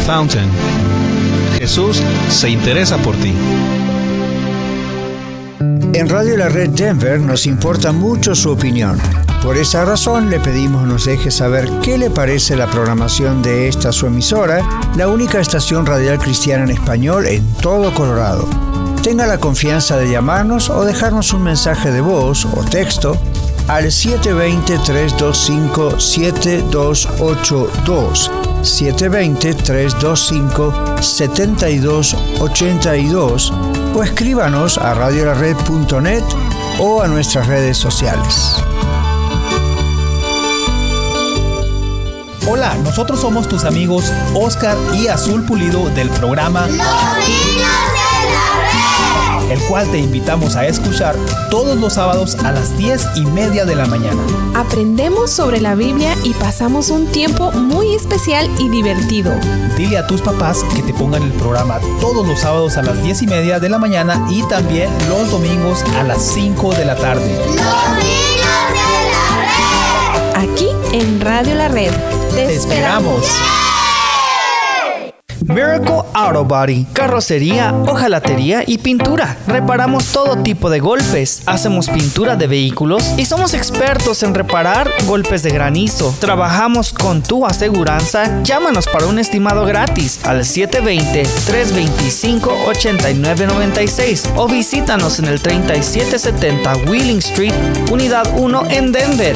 Fountain. Jesús se interesa por ti. En Radio La Red Denver nos importa mucho su opinión. Por esa razón le pedimos nos deje saber qué le parece la programación de esta su emisora, la única estación radial cristiana en español en todo Colorado. Tenga la confianza de llamarnos o dejarnos un mensaje de voz o texto al 720-325-7282, 720-325-7282 o escríbanos a radiolared.net o a nuestras redes sociales. Hola, nosotros somos tus amigos Oscar y Azul Pulido del programa Los Niños de la Red, el cual te invitamos a escuchar todos los sábados a las 10:30 de la mañana. Aprendemos sobre la Biblia y pasamos un tiempo muy especial y divertido. Dile a tus papás que te pongan el programa todos los sábados a las 10:30 de la mañana y también los domingos a las 5 de la tarde. Los Niños de la Red. Aquí en Radio La Red. ¡Te esperamos! Miracle Auto Body, carrocería, hojalatería y pintura. Reparamos todo tipo de golpes, hacemos pintura de vehículos y somos expertos en reparar golpes de granizo. Trabajamos con tu aseguranza. Llámanos para un estimado gratis al 720-325-8996 o visítanos en el 3770 Wheeling Street, Unidad 1 en Denver.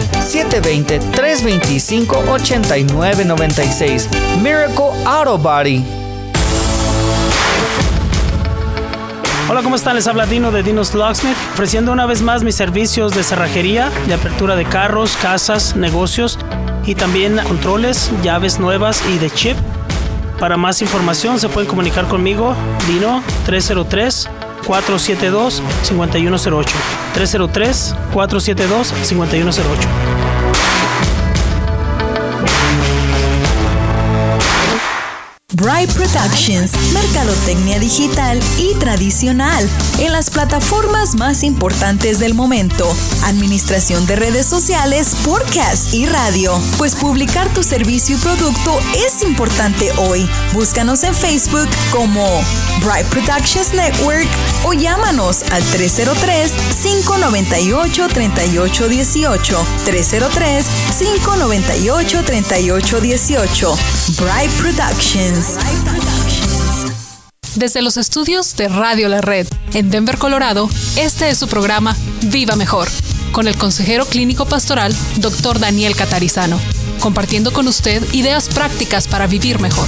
720-325-8996. Miracle Auto Body. Hola, ¿cómo están? Les habla Dino de Dino's Locksmith, ofreciendo una vez más mis servicios de cerrajería, de apertura de carros, casas, negocios y también controles, llaves nuevas y de chip. Para más información se pueden comunicar conmigo, Dino, 303-472-5108. 303-472-5108. Bright Productions, mercadotecnia digital y tradicional en las plataformas más importantes del momento, administración de redes sociales, podcast y radio. Pues publicar tu servicio y producto es importante hoy. Búscanos en Facebook como Bright Productions Network o llámanos al 303-598-3818, 303-598-3818. Bright Productions. Desde los estudios de Radio La Red en Denver, Colorado, este es su programa Viva Mejor, con el consejero clínico pastoral Dr. Daniel Catarizano, compartiendo con usted ideas prácticas para vivir mejor.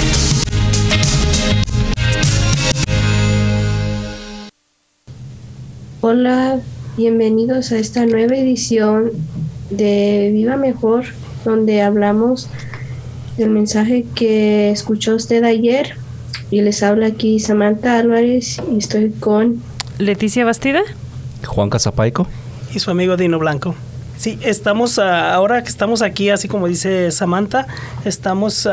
Hola, bienvenidos a esta nueva edición de Viva Mejor, donde hablamos del mensaje que escuchó usted ayer. Y les habla aquí Samantha Álvarez y estoy con Leticia Bastida, Juan Casapaico y su amigo Dino Blanco. Sí, estamos ahora que estamos aquí, así como dice Samantha, estamos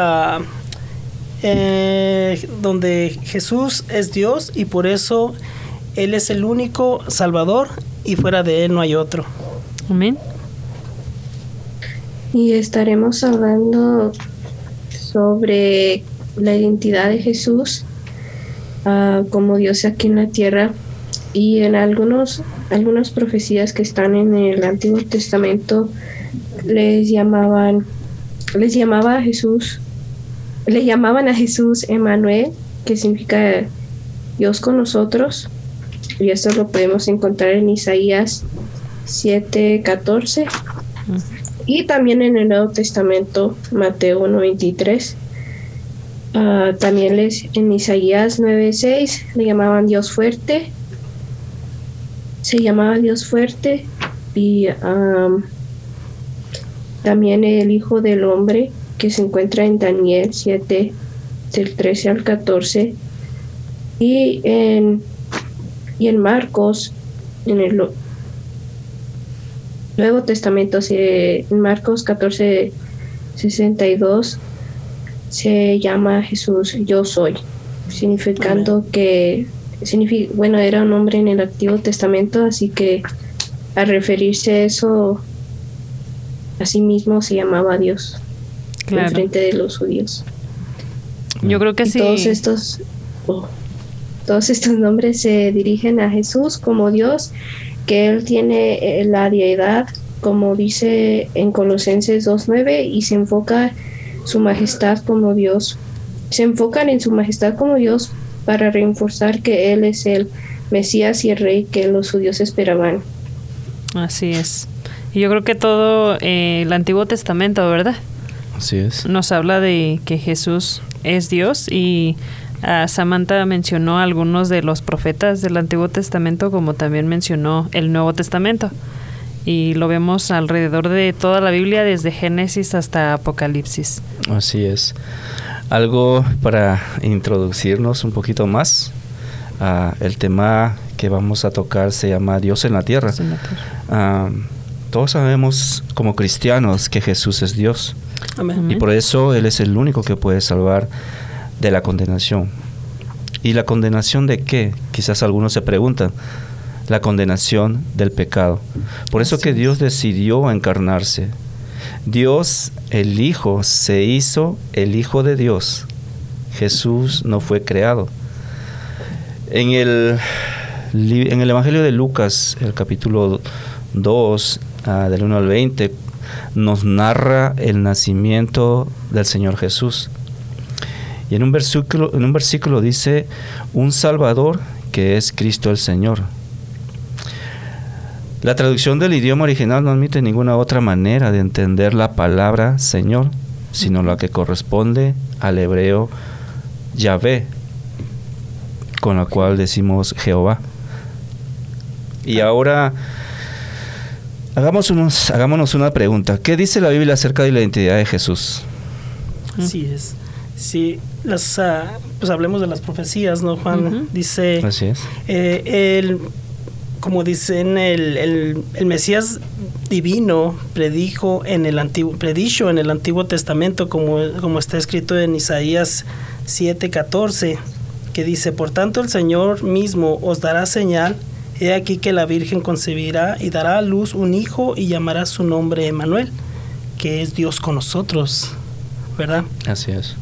donde Jesús es Dios y por eso Él es el único Salvador y fuera de Él no hay otro. Amén. Y estaremos hablando sobre la identidad de Jesús como Dios aquí en la tierra, y en algunas profecías que están en el Antiguo Testamento le llamaban a Jesús Emmanuel, que significa Dios con nosotros, y esto lo podemos encontrar en Isaías 7:14 y también en el Nuevo Testamento, Mateo 1:23. También en Isaías 9:6 le llamaban Dios fuerte. Se llamaba Dios fuerte. Y también el Hijo del Hombre, que se encuentra en Daniel 7, del 13 al 14. Y en Marcos, en el Nuevo Testamento, en Marcos 14:62, se llama Jesús Yo Soy, significando que era un hombre en el Antiguo Testamento, así que al referirse a eso, a sí mismo se llamaba Dios, claro, en frente de los judíos. Yo creo que y sí. Todos estos nombres se dirigen a Jesús como Dios, que Él tiene la deidad, como dice en Colosenses 2:9, y se enfoca su majestad como Dios. Se enfocan en su majestad como Dios para reforzar que Él es el Mesías y el Rey que los judíos esperaban. Así es. Y yo creo que todo el Antiguo Testamento, ¿verdad? Así es. Nos habla de que Jesús es Dios, y Samantha mencionó algunos de los profetas del Antiguo Testamento, como también mencionó el Nuevo Testamento. Y lo vemos alrededor de toda la Biblia, desde Génesis hasta Apocalipsis. Así es. Algo para introducirnos un poquito más. El tema que vamos a tocar se llama Dios en la tierra. Todos sabemos como cristianos que Jesús es Dios. Amén. Y por eso Él es el único que puede salvar de la condenación. ¿Y la condenación de qué? Quizás algunos se preguntan. La condenación del pecado. Por eso que Dios decidió encarnarse. Dios, el Hijo, se hizo el Hijo de Dios. Jesús no fue creado. En el Evangelio de Lucas, el capítulo 2, del 1 al 20, nos narra el nacimiento del Señor Jesús. Y en un versículo dice, un Salvador que es Cristo el Señor. La traducción del idioma original no admite ninguna otra manera de entender la palabra Señor, sino la que corresponde al hebreo Yahvé, con la cual decimos Jehová. Y ahora hagámonos una pregunta. ¿Qué dice la Biblia acerca de la identidad de Jesús? Así es. Sí, pues hablemos de las profecías, ¿no, Juan? Dice, así es. Como dicen, el Mesías divino predicho en el Antiguo Testamento, como está escrito en Isaías 7:14, que dice, por tanto el Señor mismo os dará señal, he aquí que la Virgen concebirá y dará a luz un hijo y llamará su nombre Emmanuel, que es Dios con nosotros, ¿verdad? Así es.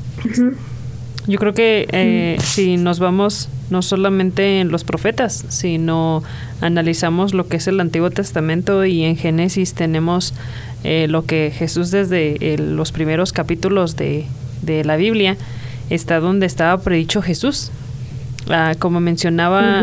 Yo creo que si nos vamos no solamente en los profetas, sino analizamos lo que es el Antiguo Testamento, y en Génesis tenemos lo que Jesús desde los primeros capítulos de la Biblia está donde estaba predicho Jesús. Como mencionaba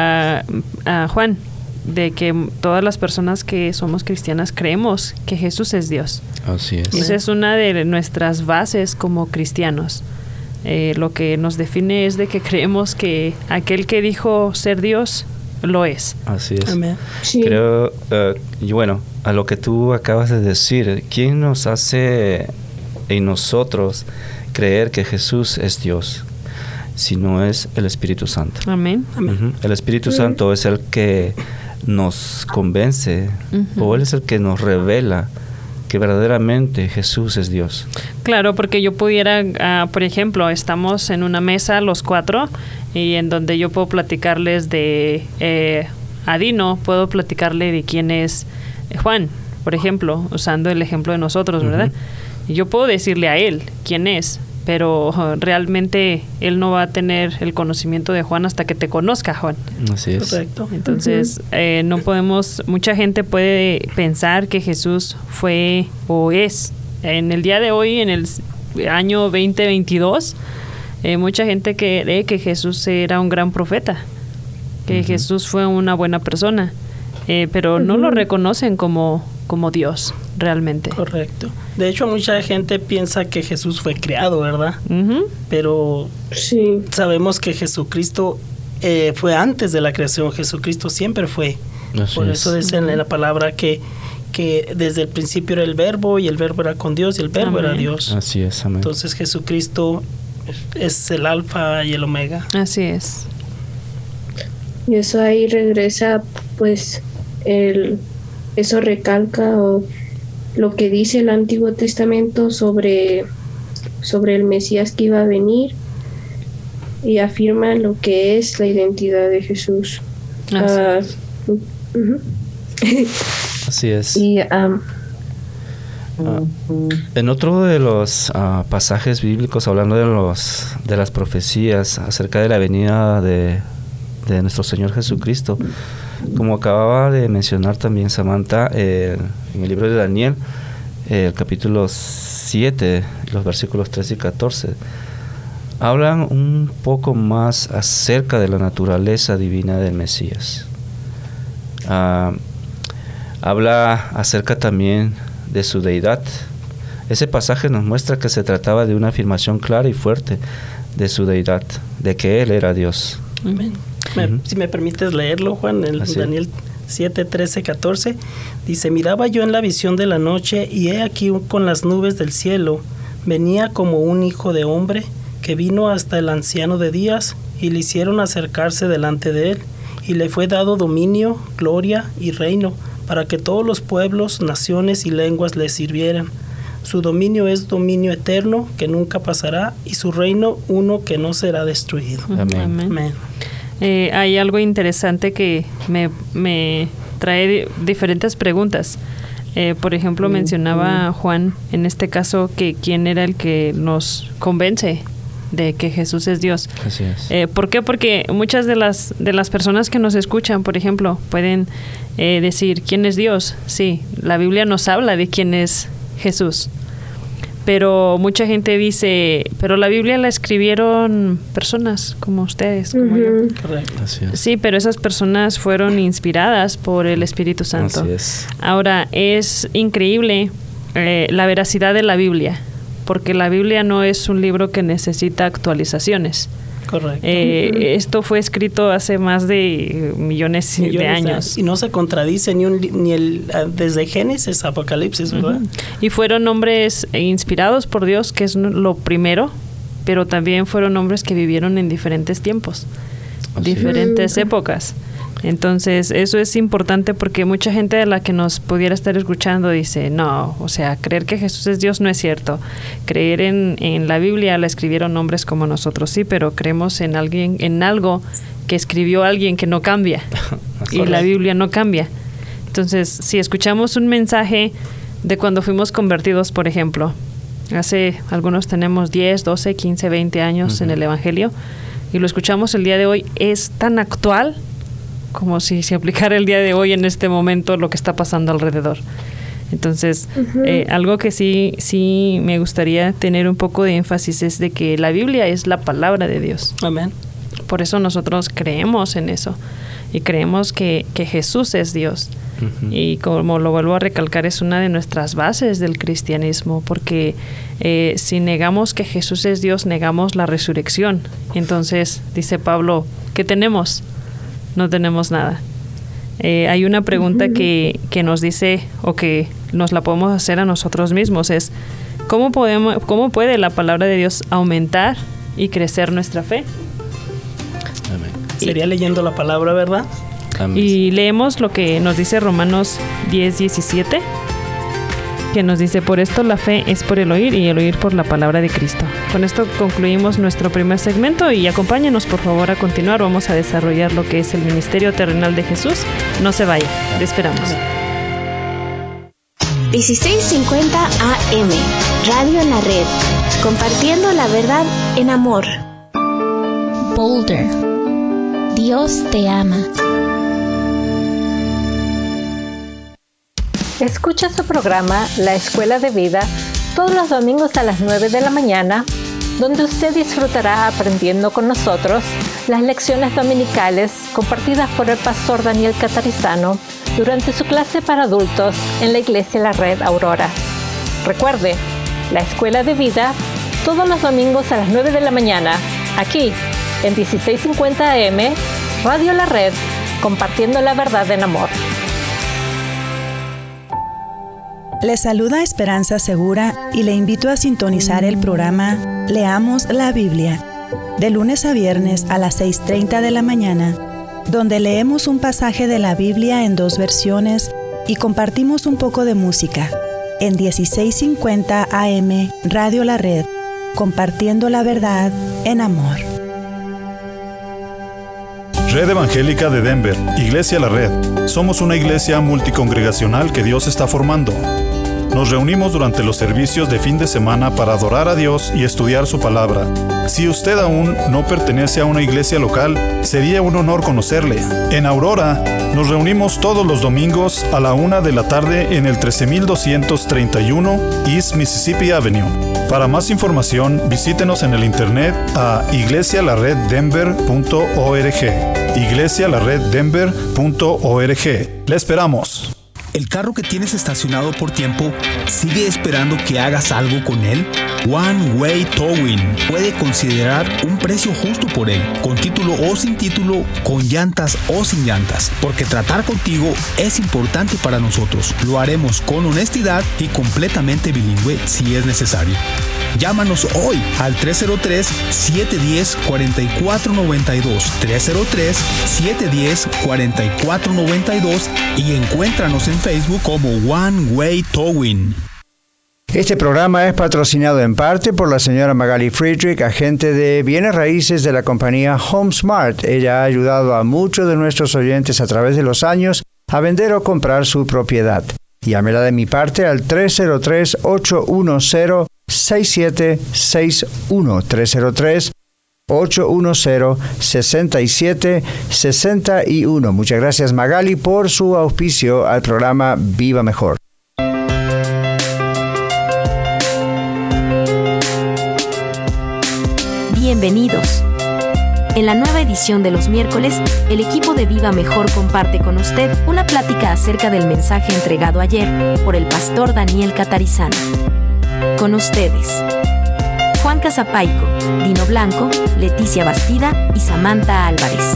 a Juan, de que todas las personas que somos cristianas creemos que Jesús es Dios. Así es. Esa es una de nuestras bases como cristianos. Lo que nos define es de que creemos que aquel que dijo ser Dios lo es. Así es. Amén. Sí. Creo, y bueno, a lo que tú acabas de decir, ¿quién nos hace en nosotros creer que Jesús es Dios? Si no es el Espíritu Santo. Amén. El Espíritu Santo es el que nos convence, o Él es el que nos revela que verdaderamente Jesús es Dios. Claro, porque yo pudiera, por ejemplo, estamos en una mesa los cuatro, y en donde yo puedo platicarles de a Dino, puedo platicarle de quién es Juan, por ejemplo, usando el ejemplo de nosotros, ¿verdad? Y yo puedo decirle a él quién es, pero realmente él no va a tener el conocimiento de Juan hasta que te conozca, Juan. Así es. Correcto. Entonces, no podemos, mucha gente puede pensar que Jesús fue o es. En el día de hoy, en el año 2022, mucha gente cree que Jesús era un gran profeta, que Jesús fue una buena persona, pero no lo reconocen como Dios, realmente. Correcto. De hecho, mucha gente piensa que Jesús fue creado, ¿verdad? Pero sabemos que Jesucristo fue antes de la creación. Jesucristo siempre fue. Por eso dice en la palabra que desde el principio era el Verbo, y el Verbo era con Dios, y el Verbo era Dios. Así es, amén. Entonces Jesucristo es el Alfa y el Omega. Así es. Y eso ahí regresa, pues, eso recalca lo que dice el Antiguo Testamento sobre el Mesías que iba a venir, y afirma lo que es la identidad de Jesús. Así es. Y En otro de los pasajes bíblicos, hablando de las profecías acerca de la venida de nuestro Señor Jesucristo, como acababa de mencionar también Samantha, en el libro de Daniel, el capítulo 7, los versículos 13 y 14, hablan un poco más acerca de la naturaleza divina del Mesías. Habla acerca también de su deidad. Ese pasaje nos muestra que se trataba de una afirmación clara y fuerte de su deidad, de que Él era Dios. Amén. Si me permites leerlo, Juan, en Daniel 7, 13, 14, dice: miraba yo en la visión de la noche, y he aquí con las nubes del cielo, venía como un hijo de hombre, que vino hasta el anciano de días, y le hicieron acercarse delante de él, y le fue dado dominio, gloria y reino, para que todos los pueblos, naciones y lenguas le sirvieran. Su dominio es dominio eterno, que nunca pasará, y su reino uno que no será destruido. Amén. Amén. Hay algo interesante que me trae diferentes preguntas. Por ejemplo, mencionaba Juan, en este caso, que quién era el que nos convence de que Jesús es Dios. Así es. ¿Por qué? Porque muchas de las personas que nos escuchan, por ejemplo, pueden decir, ¿quién es Dios? Sí, la Biblia nos habla de quién es Jesús. Pero mucha gente dice, pero la Biblia la escribieron personas como ustedes, como yo. Correcto. Así es. Sí, pero esas personas fueron inspiradas por el Espíritu Santo. Así es. Ahora, es increíble la veracidad de la Biblia, porque la Biblia no es un libro que necesita actualizaciones. Correcto. Esto fue escrito hace más de millones de años. Y no se contradice desde Génesis a Apocalipsis, ¿verdad? Y fueron hombres inspirados por Dios, que es lo primero, pero también fueron hombres que vivieron en diferentes tiempos, diferentes épocas. Entonces, eso es importante porque mucha gente de la que nos pudiera estar escuchando dice, no, o sea, creer que Jesús es Dios no es cierto. Creer en la Biblia la escribieron hombres como nosotros, sí, pero creemos en algo que escribió alguien que no cambia. Y la Biblia no cambia. Entonces, si escuchamos un mensaje de cuando fuimos convertidos, por ejemplo, hace algunos tenemos 10, 12, 15, 20 años en el Evangelio, y lo escuchamos el día de hoy, es tan actual como si se aplicara el día de hoy en este momento lo que está pasando alrededor. Entonces, algo que sí me gustaría tener un poco de énfasis es de que la Biblia es la palabra de Dios. Amén. Por eso nosotros creemos en eso y creemos que Jesús es Dios. Y como lo vuelvo a recalcar, es una de nuestras bases del cristianismo, porque si negamos que Jesús es Dios, negamos la resurrección. Entonces, dice Pablo, ¿qué tenemos? No tenemos nada. Hay una pregunta que nos dice, o que nos la podemos hacer a nosotros mismos, es ¿cómo puede la palabra de Dios aumentar y crecer nuestra fe? Amén. Sería leyendo la palabra, ¿verdad? Amén. Y leemos lo que nos dice Romanos 10:17, que nos dice, por esto la fe es por el oír y el oír por la palabra de Cristo. Con esto concluimos nuestro primer segmento y acompáñenos por favor a continuar. Vamos a desarrollar lo que es el ministerio terrenal de Jesús. No se vaya, le esperamos. 1650 AM, Radio en la Red, compartiendo la verdad en amor. Boulder, Dios te ama. Escucha su programa La Escuela de Vida todos los domingos a las 9 de la mañana, donde usted disfrutará aprendiendo con nosotros las lecciones dominicales compartidas por el pastor Daniel Catarizano durante su clase para adultos en la Iglesia La Red Aurora. Recuerde, La Escuela de Vida todos los domingos a las 9 de la mañana, aquí en 1650 AM, Radio La Red, compartiendo la verdad en amor. Le saluda Esperanza Segura y le invito a sintonizar el programa Leamos la Biblia, de lunes a viernes a las 6:30 de la mañana, donde leemos un pasaje de la Biblia en 2 versiones y compartimos un poco de música, en 1650 AM Radio La Red, compartiendo la verdad en amor. Red Evangélica de Denver, Iglesia La Red. Somos una iglesia multicongregacional que Dios está formando. Nos reunimos durante los servicios de fin de semana para adorar a Dios y estudiar su palabra. Si usted aún no pertenece a una iglesia local, sería un honor conocerle. En Aurora, nos reunimos todos los domingos a la 1 de la tarde en el 13231 East Mississippi Avenue. Para más información, visítenos en el internet a iglesialareddenver.org. iglesialareddenver.org. ¡Le esperamos! ¿El carro que tienes estacionado por tiempo sigue esperando que hagas algo con él? One Way Towing puede considerar un precio justo por él, con título o sin título, con llantas o sin llantas, porque tratar contigo es importante para nosotros. Lo haremos con honestidad y completamente bilingüe si es necesario. Llámanos hoy al 303-710-4492, 303-710-4492 y encuéntranos en Facebook como One Way Towing. Este programa es patrocinado en parte por la señora Magali Friedrich, agente de bienes raíces de la compañía HomeSmart. Ella ha ayudado a muchos de nuestros oyentes a través de los años a vender o comprar su propiedad. Llámela de mi parte al 303-810-6761, 303-810-6761. Muchas gracias, Magali, por su auspicio al programa Viva Mejor. Bienvenidos. En la nueva edición de los miércoles, el equipo de Viva Mejor comparte con usted una plática acerca del mensaje entregado ayer por el pastor Daniel Catarizano. Con ustedes, Juan Casapaico, Dino Blanco, Leticia Bastida y Samantha Álvarez.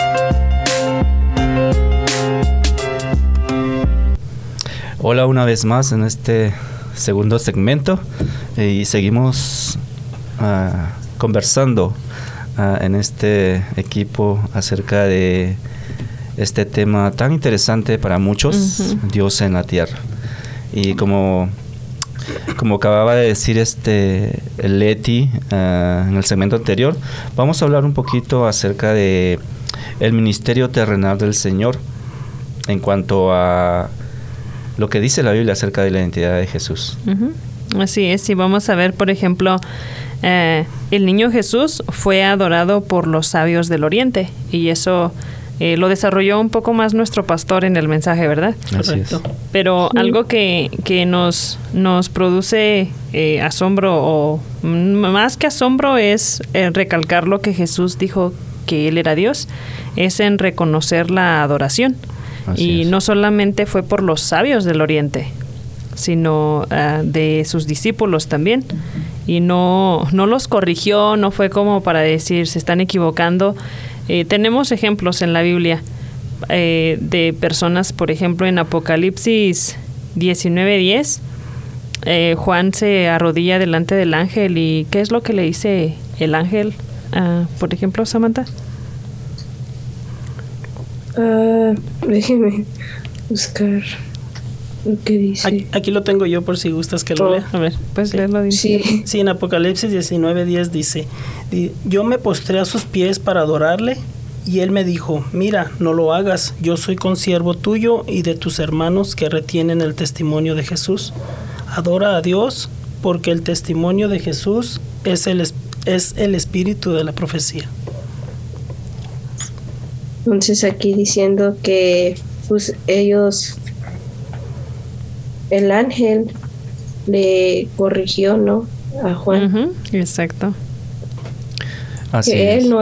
Hola una vez más en este segundo segmento y seguimos conversando en este equipo acerca de este tema tan interesante para muchos, Dios en la tierra. Y como acababa de decir Leti en el segmento anterior, vamos a hablar un poquito acerca de el ministerio terrenal del Señor en cuanto a lo que dice la Biblia acerca de la identidad de Jesús. Así es, y vamos a ver, por ejemplo, el niño Jesús fue adorado por los sabios del Oriente, y eso lo desarrolló un poco más nuestro pastor en el mensaje, ¿verdad? Correcto. Pero algo que nos produce asombro, o más que asombro, es recalcar lo que Jesús dijo, que Él era Dios, es en reconocer la adoración. Así es. No solamente fue por los sabios del Oriente, sino de sus discípulos también. Y no los corrigió, no fue como para decir se están equivocando. Tenemos ejemplos en la Biblia de personas, por ejemplo, en Apocalipsis 19:10, Juan se arrodilla delante del ángel, y ¿qué es lo que le dice el ángel? Por ejemplo, Samantha. Déjeme buscar lo que dice. Aquí lo tengo yo por si gustas que lo lea. A ver, pues léelo. Sí. Sí, en Apocalipsis 19:10 dice: yo me postré a sus pies para adorarle, y él me dijo: mira, no lo hagas, yo soy consiervo tuyo y de tus hermanos que retienen el testimonio de Jesús. Adora a Dios, porque el testimonio de Jesús es el espíritu de la profecía. Entonces aquí diciendo que pues ellos, el ángel le corrigió, ¿no?, a Juan. Exacto. Así que es. él no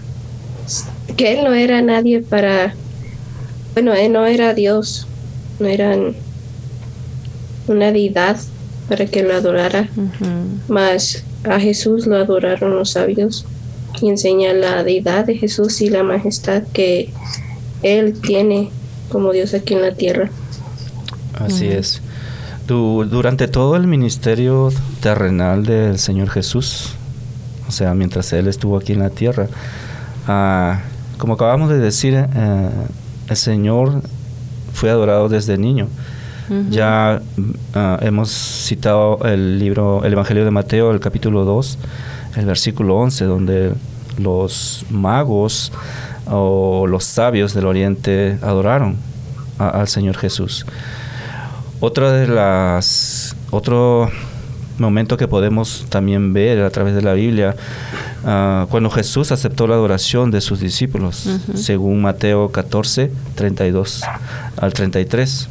era nadie para, bueno, él no era Dios, no era una deidad para que lo adorara, mas a Jesús lo adoraron los sabios, y enseña la deidad de Jesús y la majestad que Él tiene como Dios aquí en la tierra. Así es. Durante todo el ministerio terrenal del Señor Jesús, o sea, mientras Él estuvo aquí en la tierra, como acabamos de decir, el Señor fue adorado desde niño. Ya hemos citado el Evangelio de Mateo, el capítulo 2, el versículo 11, donde los magos o los sabios del Oriente adoraron al Señor Jesús. Otro momento que podemos también ver a través de la Biblia, cuando Jesús aceptó la adoración de sus discípulos, según Mateo 14, 32 al 33.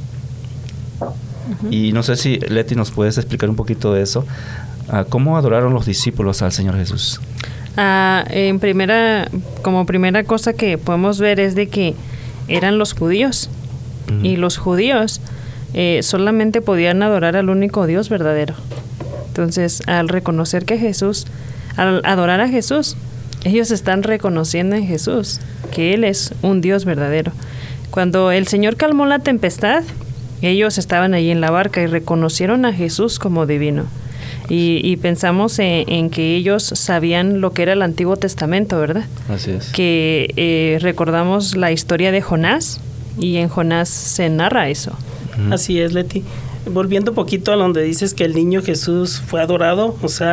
Y no sé si, Leti, nos puedes explicar un poquito de eso. ¿Cómo adoraron los discípulos al Señor Jesús? Como primera cosa que podemos ver es de que eran los judíos. Y los judíos solamente podían adorar al único Dios verdadero. Entonces, al reconocer que al adorar a Jesús, ellos están reconociendo en Jesús que Él es un Dios verdadero. Cuando el Señor calmó la tempestad, ellos estaban allí en la barca y reconocieron a Jesús como divino. Y pensamos en que ellos sabían lo que era el Antiguo Testamento, ¿verdad? Así es. Que recordamos la historia de Jonás, y en Jonás se narra eso. Así es, Leti. Volviendo un poquito a donde dices que el niño Jesús fue adorado,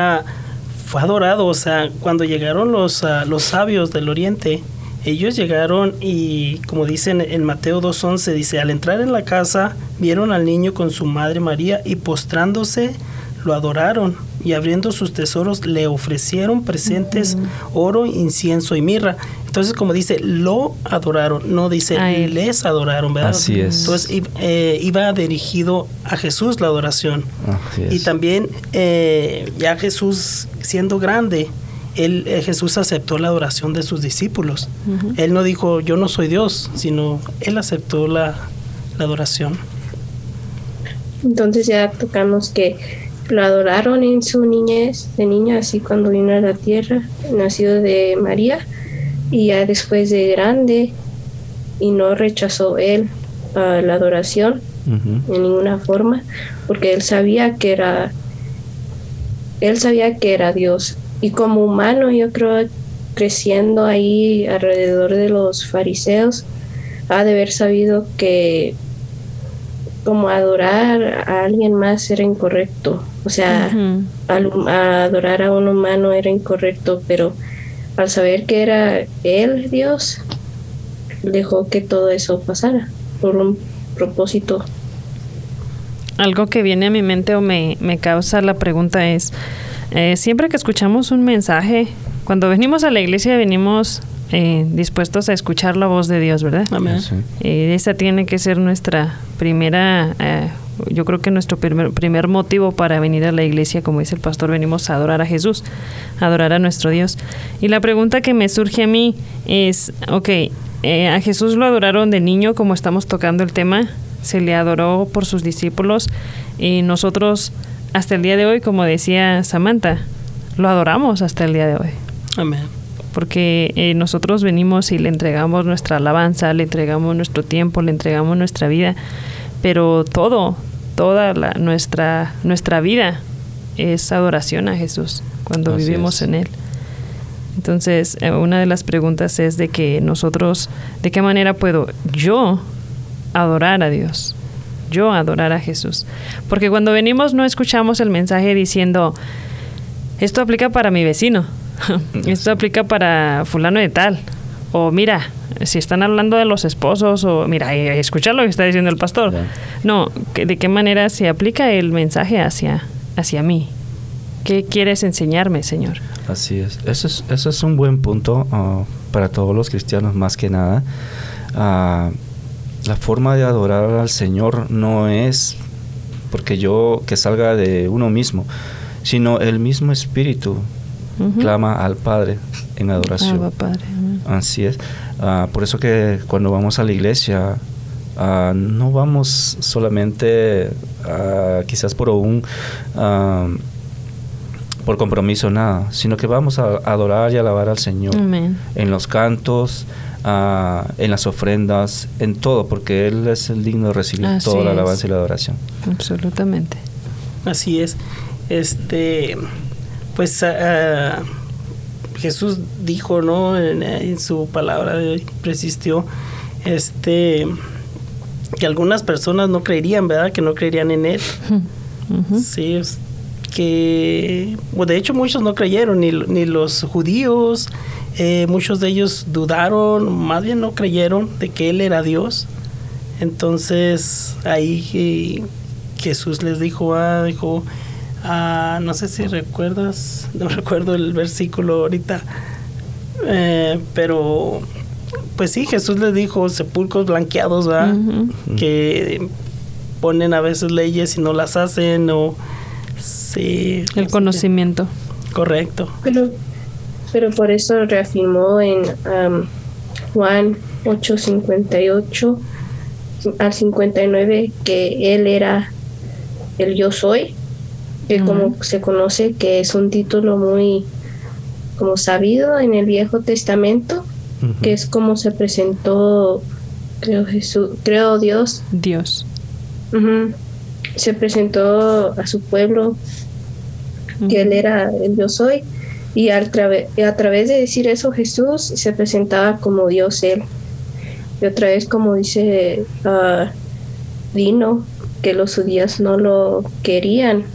cuando llegaron los sabios del Oriente, ellos llegaron y, como dicen en Mateo 2:11, dice, al entrar en la casa, vieron al niño con su madre María y postrándose, lo adoraron y abriendo sus tesoros le ofrecieron presentes, oro, incienso y mirra. Entonces, como dice, lo adoraron, no dice les adoraron, ¿verdad? Así es. Entonces, iba dirigido a Jesús la adoración. Así es. Y también, ya Jesús siendo grande, Jesús aceptó la adoración de sus discípulos. Él no dijo, yo no soy Dios, sino Él aceptó la adoración. Entonces ya tocamos que lo adoraron en su niñez, de niño, así cuando vino a la tierra, nacido de María, y ya después de grande, y no rechazó él la adoración en ninguna forma, porque él sabía que era Dios. Y como humano, yo creo, creciendo ahí alrededor de los fariseos, ha de haber sabido que como adorar a alguien más era incorrecto. O sea, adorar a un humano era incorrecto, pero al saber que era Él, Dios, dejó que todo eso pasara por un propósito. Algo que viene a mi mente o me causa la pregunta es, siempre que escuchamos un mensaje, cuando venimos a la iglesia venimos dispuestos a escuchar la voz de Dios, ¿verdad? Amén. Sí. Esa tiene que ser nuestra primera, yo creo que nuestro primer motivo para venir a la iglesia, como dice el pastor, venimos a adorar a Jesús, a adorar a nuestro Dios. Y la pregunta que me surge a mí es, a Jesús lo adoraron de niño, como estamos tocando el tema, se le adoró por sus discípulos, y nosotros hasta el día de hoy, como decía Samantha, lo adoramos hasta el día de hoy. Amén. Porque nosotros venimos y le entregamos nuestra alabanza, le entregamos nuestro tiempo, le entregamos nuestra vida, pero nuestra vida es adoración a Jesús cuando vivimos en Él. Entonces, una de las preguntas es de que nosotros, ¿de qué manera puedo yo adorar a Dios? Yo adorar a Jesús. Porque cuando venimos no escuchamos el mensaje diciendo, esto aplica para mi vecino, esto aplica para fulano de tal, o mira, si están hablando de los esposos, o mira, escucha lo que está diciendo el pastor. No, ¿de qué manera se aplica el mensaje hacia mí? ¿Qué quieres enseñarme, Señor? Así es. Eso es un buen punto para todos los cristianos, más que nada. La forma de adorar al Señor no es porque que salga de uno mismo, sino el mismo Espíritu clama al Padre en adoración. Abba, Padre. Así es. Por eso que cuando vamos a la iglesia, no vamos solamente quizás por compromiso, nada, sino que vamos a adorar y alabar al Señor. Amén. En los cantos, en las ofrendas, en todo, porque Él es el digno de recibir toda la alabanza y la adoración. Absolutamente. Así es. Pues Jesús dijo, ¿no? En su palabra persistió, que algunas personas no creerían, ¿verdad? Que no creerían en Él. Sí, que de hecho muchos no creyeron, ni los judíos, muchos de ellos dudaron, más bien no creyeron de que Él era Dios. Entonces ahí Jesús les dijo, no sé si recuerdas, no recuerdo el versículo ahorita, pero pues sí, Jesús les dijo sepulcros blanqueados, ¿verdad? Que ponen a veces leyes y no las hacen, o sí, el conocimiento. Correcto. Pero por eso reafirmó en Juan 8:58 al 59 que él era el yo soy, que como se conoce, que es un título muy como sabido en el Viejo Testamento, que es como se presentó, creo Dios. Se presentó a su pueblo, que él era el yo soy, y a través de decir eso Jesús se presentaba como Dios él. Y otra vez, como dice Dino, que los judíos no lo querían,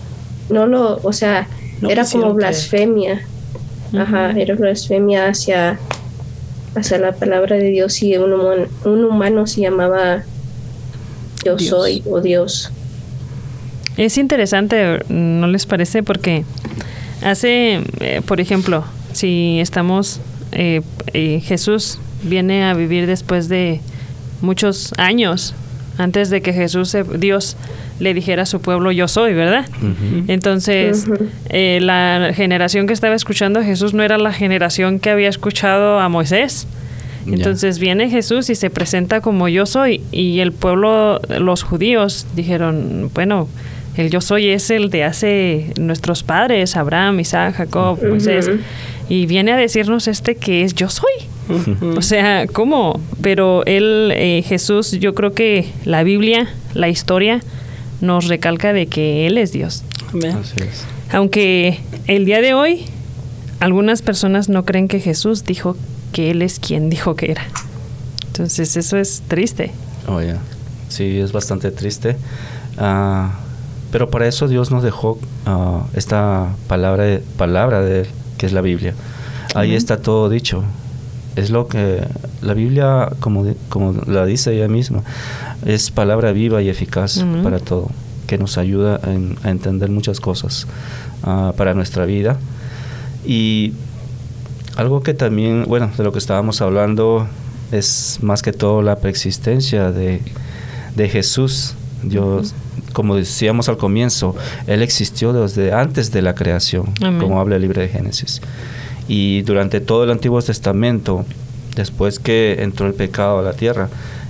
era como blasfemia. Era blasfemia hacia la palabra de Dios, y un humano se llamaba yo Dios. Soy o Dios. Es interesante, ¿no les parece? Porque por ejemplo, si estamos, Jesús viene a vivir después de muchos años, antes de que Dios le dijera a su pueblo yo soy, ¿verdad? Entonces, la generación que estaba escuchando a Jesús no era la generación que había escuchado a Moisés. Entonces viene Jesús y se presenta como yo soy, y el pueblo, los judíos, dijeron, bueno, el yo soy es el de hace nuestros padres, Abraham, Isaac, Jacob, Moisés, y viene a decirnos que es yo soy. O sea, ¿cómo? Pero Jesús, yo creo que la Biblia, la historia, nos recalca de que Él es Dios. Así es. Aunque el día de hoy algunas personas no creen que Jesús dijo que Él es quien dijo que era. Entonces eso es triste. Sí, es bastante triste. Pero para eso Dios nos dejó esta palabra de Él, que es la Biblia. Ahí está todo dicho. Es lo que la Biblia, como la dice ella misma, es palabra viva y eficaz para todo, que nos ayuda a entender muchas cosas para nuestra vida. Y algo que también, de lo que estábamos hablando, es más que todo la preexistencia de Jesús. Dios, como decíamos al comienzo, Él existió desde antes de la creación, como habla el libro de Génesis. Y durante todo el Antiguo Testamento, después que entró el pecado a la tierra,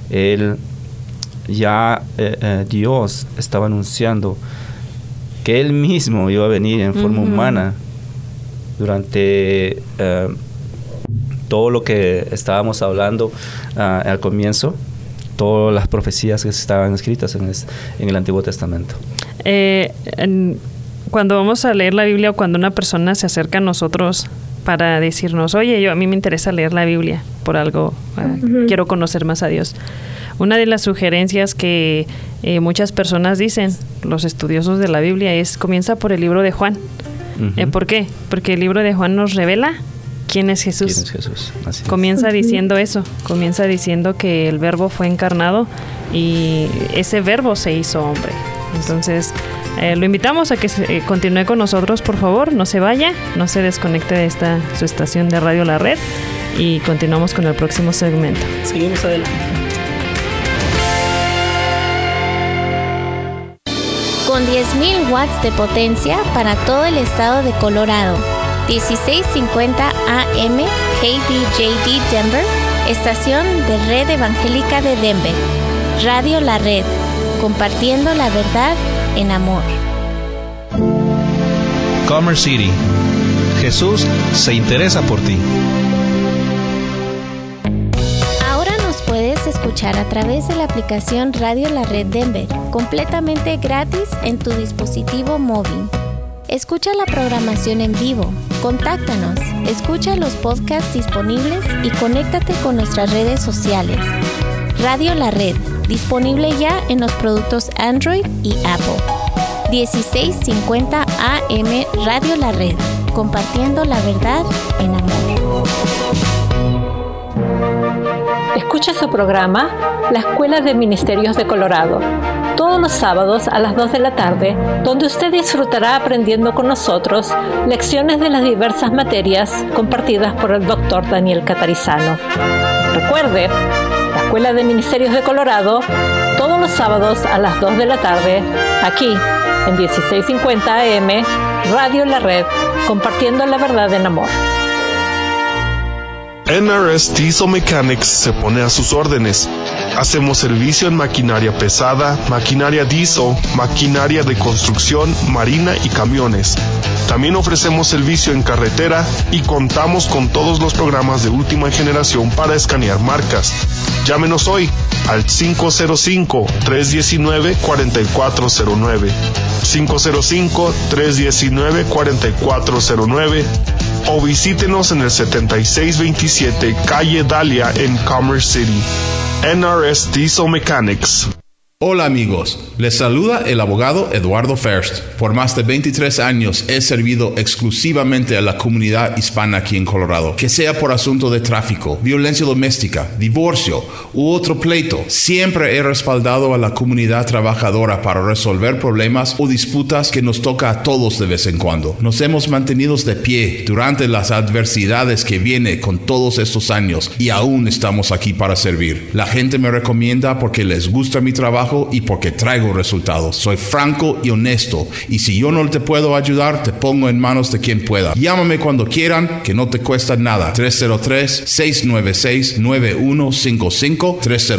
Dios estaba anunciando que Él mismo iba a venir en forma humana durante todo lo que estábamos hablando al comienzo, todas las profecías que estaban escritas en el Antiguo Testamento. Cuando vamos a leer la Biblia, o cuando una persona se acerca a nosotros para decirnos, oye, a mí me interesa leer la Biblia por algo, quiero conocer más a Dios. Una de las sugerencias que muchas personas dicen, los estudiosos de la Biblia, comienza por el libro de Juan. ¿Por qué? Porque el libro de Juan nos revela quién es Jesús. ¿Quién es Jesús? Así comienza diciendo eso, comienza diciendo que el verbo fue encarnado y ese verbo se hizo hombre. Entonces, lo invitamos a que continúe con nosotros, por favor, no se vaya, no se desconecte de su estación de Radio La Red, y continuamos con el próximo segmento. Seguimos adelante. Con 10.000 watts de potencia para todo el estado de Colorado. 1650 AM KDJD Denver, estación de Red Evangélica de Denver. Radio La Red, compartiendo la verdad en amor. Commerce City. Jesús se interesa por ti. Ahora nos puedes escuchar a través de la aplicación Radio La Red Denver, completamente gratis en tu dispositivo móvil. Escucha la programación en vivo, contáctanos, escucha los podcasts disponibles y conéctate con nuestras redes sociales. Radio La Red, disponible ya en los productos Android y Apple. 1650 AM Radio La Red, compartiendo la verdad en amor. Escucha su programa La Escuela de Ministerios de Colorado, todos todos los sábados a las 2 de la tarde, donde usted disfrutará aprendiendo con nosotros lecciones de las diversas materias compartidas por el Dr. Daniel Catarizano. Recuerde, la Escuela de Ministerios de Colorado, todos los sábados a las 2 de la tarde, aquí en 1650 AM, Radio La Red, compartiendo la verdad en amor. NRS Diesel Mechanics se pone a sus órdenes. Hacemos servicio en maquinaria pesada, maquinaria diesel, maquinaria de construcción, marina y camiones. También ofrecemos servicio en carretera y contamos con todos los programas de última generación para escanear marcas. Llámenos hoy al 505-319-4409. 505-319-4409 o visítenos en el 7627 Calle Dahlia en Commerce City. NRS Diesel Mechanics. Hola amigos, les saluda el abogado Eduardo First. Por más de 23 años he servido exclusivamente a la comunidad hispana aquí en Colorado. Que sea por asunto de tráfico, violencia doméstica, divorcio u otro pleito, siempre he respaldado a la comunidad trabajadora para resolver problemas o disputas que nos toca a todos de vez en cuando. Nos hemos mantenido de pie durante las adversidades que viene con todos estos años y aún estamos aquí para servir. La gente me recomienda porque les gusta mi trabajo y porque traigo resultados. Soy franco y honesto, y si yo no te puedo ayudar, te pongo en manos de quien pueda. Llámame cuando quieran, que no te cuesta nada. 303-696-9155,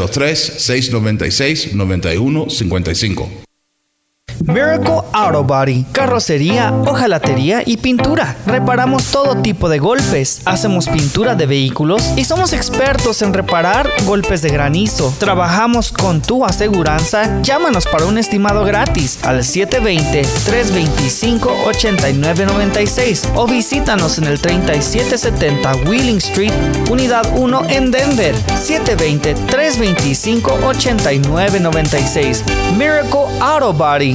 303-696-9155. Miracle Auto Body, carrocería, hojalatería y pintura. Reparamos todo tipo de golpes, hacemos pintura de vehículos y somos expertos en reparar golpes de granizo. Trabajamos con tu aseguranza. Llámanos para un estimado gratis al 720-325-8996 o visítanos en el 3770 Wheeling Street, Unidad 1 en Denver. 720-325-8996. Miracle Auto Body.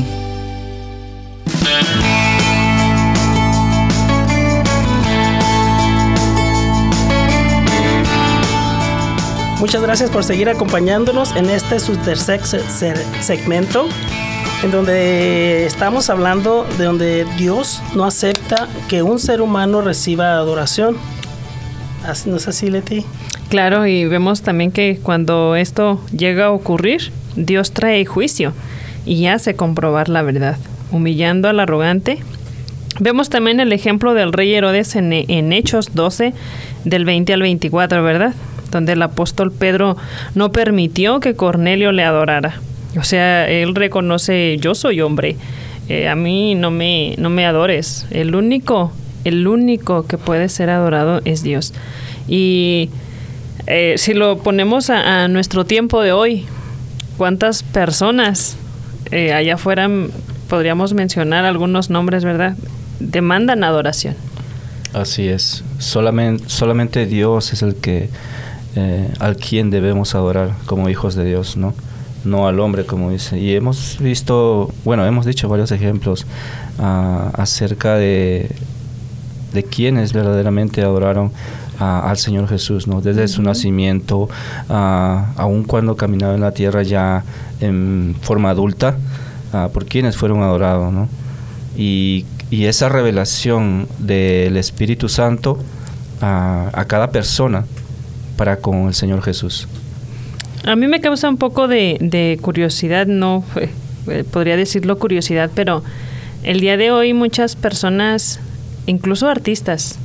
Muchas gracias por seguir acompañándonos en este su tercer segmento, en donde estamos hablando de donde Dios no acepta que un ser humano reciba adoración. ¿No es así, Leti? Claro, y vemos también que cuando esto llega a ocurrir, Dios trae juicio y hace comprobar la verdad, humillando al arrogante. Vemos también el ejemplo del rey Herodes en Hechos 12, del 20 al 24, ¿verdad? Donde el apóstol Pedro no permitió que Cornelio le adorara. O sea, él reconoce, yo soy hombre, a mí no me adores. El único que puede ser adorado es Dios. Y si lo ponemos a nuestro tiempo de hoy, ¿cuántas personas allá afuera, podríamos mencionar algunos nombres, ¿verdad?, demandan adoración? Así es. Solamente Dios es el que al quien debemos adorar como hijos de Dios, no al hombre, como dice. Y hemos dicho varios ejemplos acerca de quienes verdaderamente adoraron al Señor Jesús, desde su nacimiento, aun cuando caminaba en la tierra ya en forma adulta, por quienes fueron adorados, y esa revelación del Espíritu Santo a cada persona para con el Señor Jesús. A mí me causa un poco de curiosidad, no podría decirlo curiosidad, pero el día de hoy muchas personas, incluso artistas,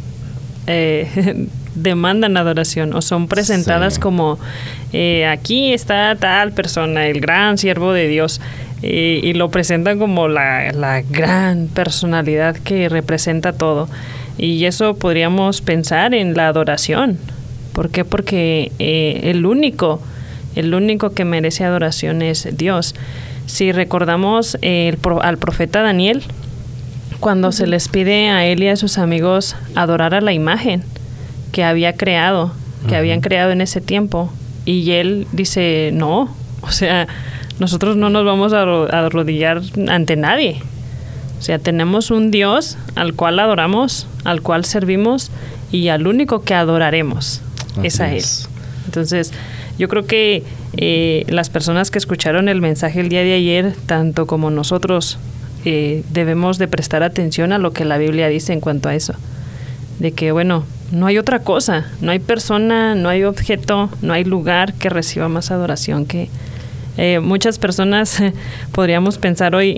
demandan adoración o son presentadas como aquí está tal persona, el gran siervo de Dios, y lo presentan como la gran personalidad que representa todo. Y eso podríamos pensar en la adoración. ¿Por qué? Porque el único que merece adoración es Dios. Si recordamos al profeta Daniel, cuando se les pide a él y a sus amigos adorar a la imagen que había creado, que habían creado en ese tiempo, y él dice, no, o sea, nosotros no nos vamos a arrodillar ante nadie. O sea, tenemos un Dios al cual adoramos, al cual servimos y al único que adoraremos es a Él. Entonces, Yo creo que las personas que escucharon el mensaje el día de ayer, tanto como nosotros, debemos de prestar atención a lo que la Biblia dice en cuanto a eso. De que, bueno, no hay otra cosa, no hay persona, no hay objeto, no hay lugar que reciba más adoración que... muchas personas podríamos pensar hoy,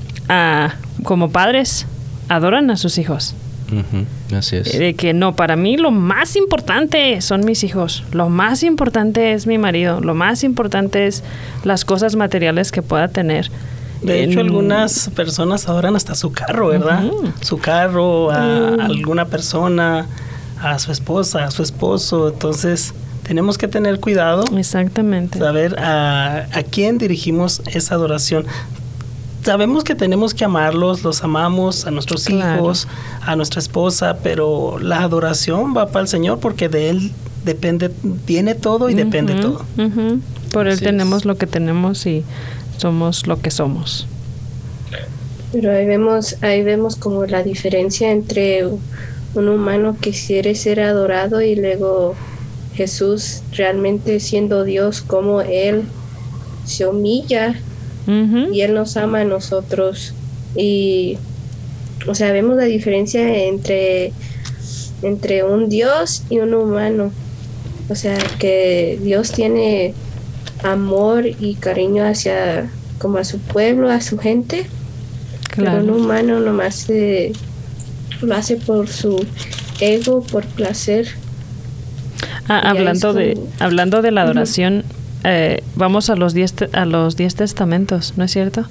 como padres, adoran a sus hijos. Así es. De que no, para mí lo más importante son mis hijos, lo más importante es mi marido, lo más importante es las cosas materiales que pueda tener. De hecho, algunas personas adoran hasta su carro, ¿verdad? Su carro, a alguna persona, a su esposa, a su esposo. Entonces, tenemos que tener cuidado. Exactamente. Saber a quién dirigimos esa adoración. Sabemos que tenemos que amarlos, los amamos, a nuestros hijos, a nuestra esposa, pero la adoración va para el Señor porque de Él depende, viene todo y depende todo. Por Él tenemos lo que tenemos y somos lo que somos. Pero ahí vemos como la diferencia entre un humano que quiere ser adorado y luego Jesús realmente siendo Dios, como Él se humilla y Él nos ama a nosotros. Y o sea, vemos la diferencia entre un Dios y un humano. O sea, que Dios tiene amor y cariño hacia como a su pueblo, a su gente, pero un humano nomás lo hace por su ego, por placer. Hablando de la adoración, vamos a los 10 testamentos, ¿no es cierto?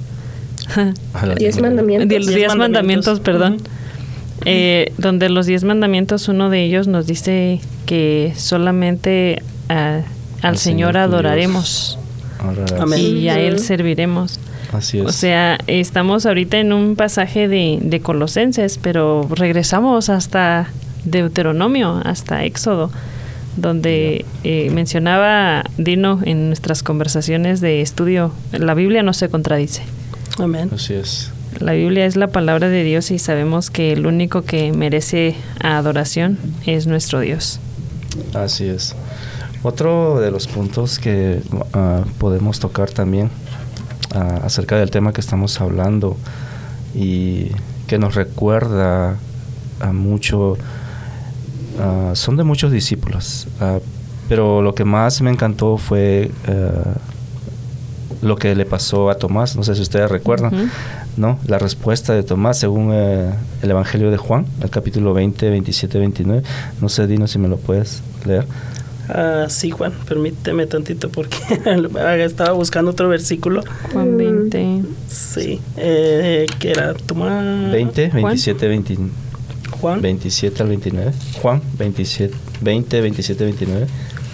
10 mandamientos. 10 mandamientos, perdón. Donde los 10 mandamientos, uno de ellos nos dice que solamente al Señor adoraremos y a Él serviremos. Así es. O sea, estamos ahorita en un pasaje de Colosenses, pero regresamos hasta Deuteronomio, hasta Éxodo, donde mencionaba Dino en nuestras conversaciones de estudio, la Biblia no se contradice. Amén. Así es. La Biblia es la palabra de Dios y sabemos que el único que merece adoración es nuestro Dios. Así es. Otro de los puntos que podemos tocar también acerca del tema que estamos hablando y que nos recuerda a mucho, son de muchos discípulos, pero lo que más me encantó fue lo que le pasó a Tomás. No sé si ustedes recuerdan, ¿no? La respuesta de Tomás según el Evangelio de Juan, el capítulo 20, 27, 29. No sé, Dino, si me lo puedes leer. Sí, Juan, permíteme tantito porque estaba buscando otro versículo. Juan 20. Sí, que era Tomás. 20, 27, 29. Juan 27 al 29. Juan 27, 20, 27, 29.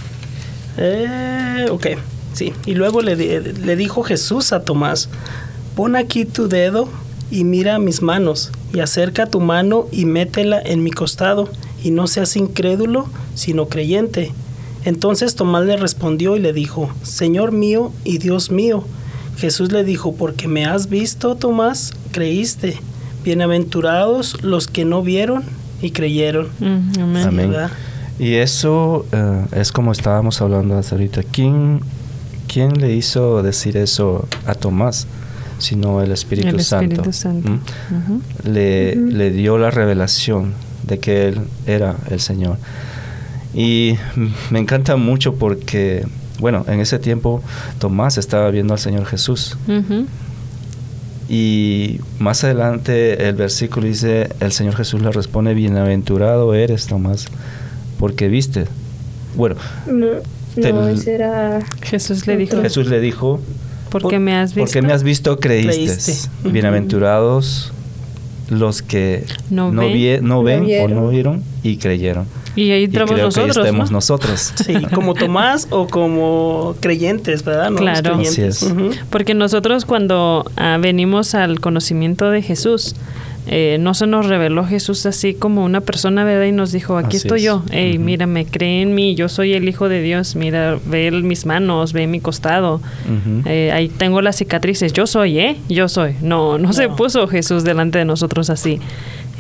Ok, sí. Y luego le dijo Jesús a Tomás: pon aquí tu dedo y mira mis manos, y acerca tu mano y métela en mi costado, y no seas incrédulo, sino creyente. Entonces Tomás le respondió y le dijo: Señor mío y Dios mío. Jesús le dijo: porque me has visto, Tomás, creíste. Bienaventurados los que no vieron y creyeron. Amén. Amén. Y eso es como estábamos hablando hasta ahorita. ¿Quién le hizo decir eso a Tomás? Sino el Espíritu Santo. Le dio la revelación de que Él era el Señor. Y me encanta mucho porque, bueno, en ese tiempo Tomás estaba viendo al Señor Jesús. Y más adelante el versículo dice, el Señor Jesús le responde: bienaventurado eres, Tomás, porque viste. Bueno, ese era Jesús le dijo. Jesús le dijo: porque me has visto. Porque me has visto, creíste. Bienaventurados los que no ven o no vieron y creyeron. Y ahí entramos nosotros, que ahí estemos nosotros. Sí, como Tomás o como creyentes, ¿verdad? No, claro. Así es. Porque nosotros cuando venimos al conocimiento de Jesús, no se nos reveló Jesús así como una persona, ¿verdad? Y nos dijo: aquí estoy yo, hey, mírame, cree en mí, yo soy el Hijo de Dios, mira, ve mis manos, ve mi costado, ahí tengo las cicatrices, yo soy, yo soy. No se puso Jesús delante de nosotros así.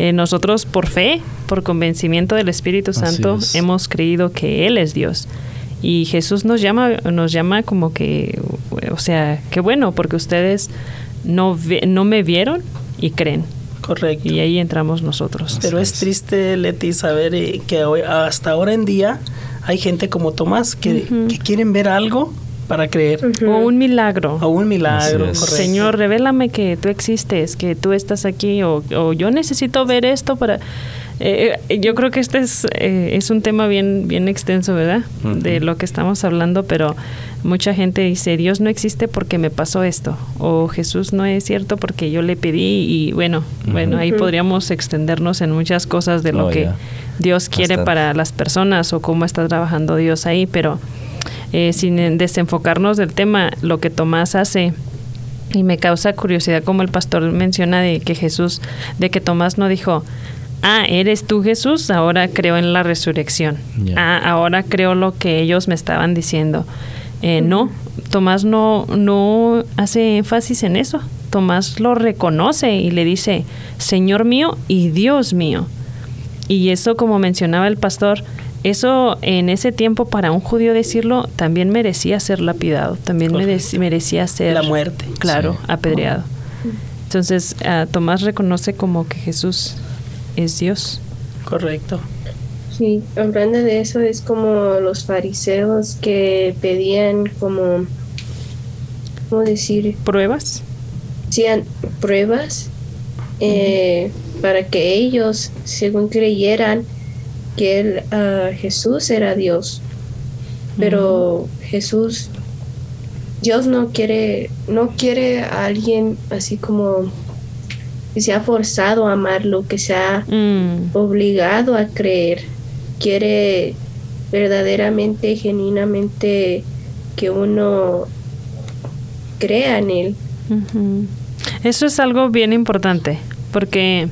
Nosotros por fe, por convencimiento del Espíritu Santo, hemos creído que Él es Dios. Y Jesús nos llama como que, o sea, qué bueno, porque ustedes no me vieron y creen. Correcto. Y ahí entramos nosotros. Pero es triste, Leti, saber que hoy, hasta ahora en día hay gente como Tomás que quieren ver algo para creer. O un milagro. O un milagro, correcto. Señor, revélame que tú existes, que tú estás aquí, o yo necesito ver esto para... yo creo que este es un tema bien extenso, ¿verdad? De lo que estamos hablando, pero mucha gente dice, Dios no existe porque me pasó esto, o Jesús no es cierto porque yo le pedí, y bueno, ahí podríamos extendernos en muchas cosas de lo que Dios quiere para las personas, o cómo está trabajando Dios ahí, pero sin desenfocarnos del tema, lo que Tomás hace, y me causa curiosidad como el pastor menciona de que Tomás no dijo, ¿eres tú, Jesús? Ahora creo en la resurrección. Ahora creo lo que ellos me estaban diciendo. No, Tomás no hace énfasis en eso. Tomás lo reconoce y le dice, Señor mío y Dios mío. Y eso, como mencionaba el pastor, eso en ese tiempo para un judío decirlo también merecía ser lapidado, también merecía ser... La muerte. Claro, apedreado. Entonces, Tomás reconoce como que Jesús es Dios. Correcto. Sí, hablando de eso, es como los fariseos que pedían ¿cómo decir? ¿Pruebas? Sí, pruebas para que ellos, según creyeran que Jesús era Dios. Pero Dios no quiere a alguien así como que se ha forzado a amarlo, que se ha obligado a creer. Quiere verdaderamente, genuinamente que uno crea en Él. Eso es algo bien importante, porque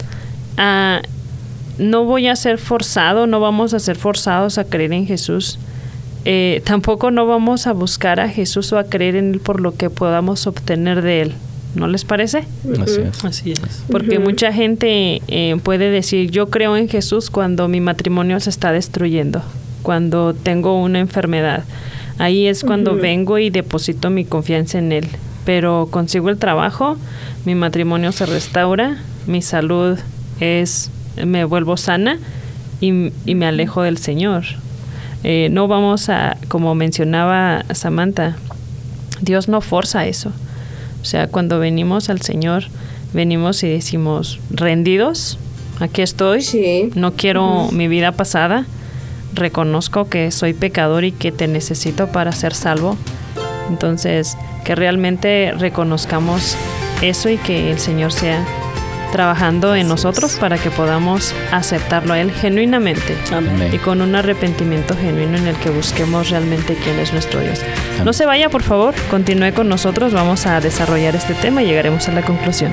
no vamos a ser forzados a creer en Jesús. Tampoco no vamos a buscar a Jesús o a creer en Él por lo que podamos obtener de Él. ¿No les parece? Así es. Porque mucha gente puede decir, yo creo en Jesús cuando mi matrimonio se está destruyendo, cuando tengo una enfermedad. Ahí es cuando vengo y deposito mi confianza en Él. Pero consigo el trabajo, mi matrimonio se restaura, mi salud me vuelvo sana y me alejo del Señor. No vamos a, como mencionaba Samantha, Dios no forza eso. O sea, cuando venimos al Señor, venimos y decimos, rendidos, aquí estoy, no quiero mi vida pasada, reconozco que soy pecador y que te necesito para ser salvo. Entonces, que realmente reconozcamos eso y que el Señor sea trabajando en nosotros para que podamos aceptarlo a Él genuinamente. Amén. Y con un arrepentimiento genuino en el que busquemos realmente quién es nuestro Dios. Amén. No se vaya, por favor, continúe con nosotros, vamos a desarrollar este tema y llegaremos a la conclusión.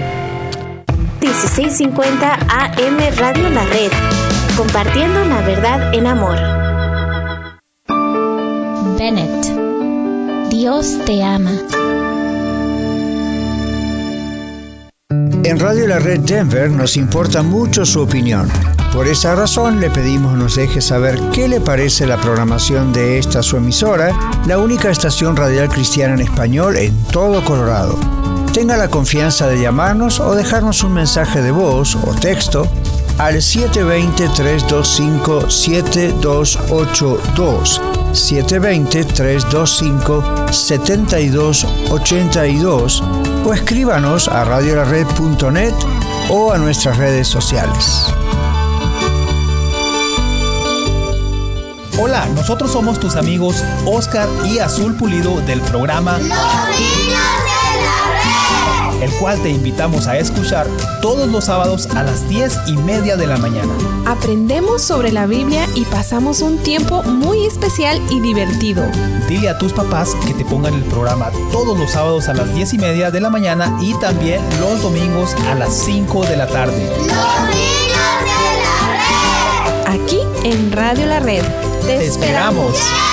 1650 AM Radio La Red, compartiendo la verdad en amor. Bennett, Dios te ama. En Radio La Red Denver nos importa mucho su opinión. Por esa razón le pedimos nos deje saber qué le parece la programación de esta su emisora, la única estación radial cristiana en español en todo Colorado. Tenga la confianza de llamarnos o dejarnos un mensaje de voz o texto al 720-325-7282, 720-325-7282, o escríbanos a radiolared.net o a nuestras redes sociales. Hola, nosotros somos tus amigos Oscar y Azul Pulido del programa Los Niños de la Red, el cual te invitamos a escuchar todos los sábados a las 10:30 de la mañana. Aprendemos sobre la Biblia y pasamos un tiempo muy especial y divertido. Dile a tus papás que te pongan el programa todos los sábados a las 10:30 de la mañana y también los domingos a las 5 de la tarde. Los Niños de la Red. Aquí en Radio La Red. Te esperamos.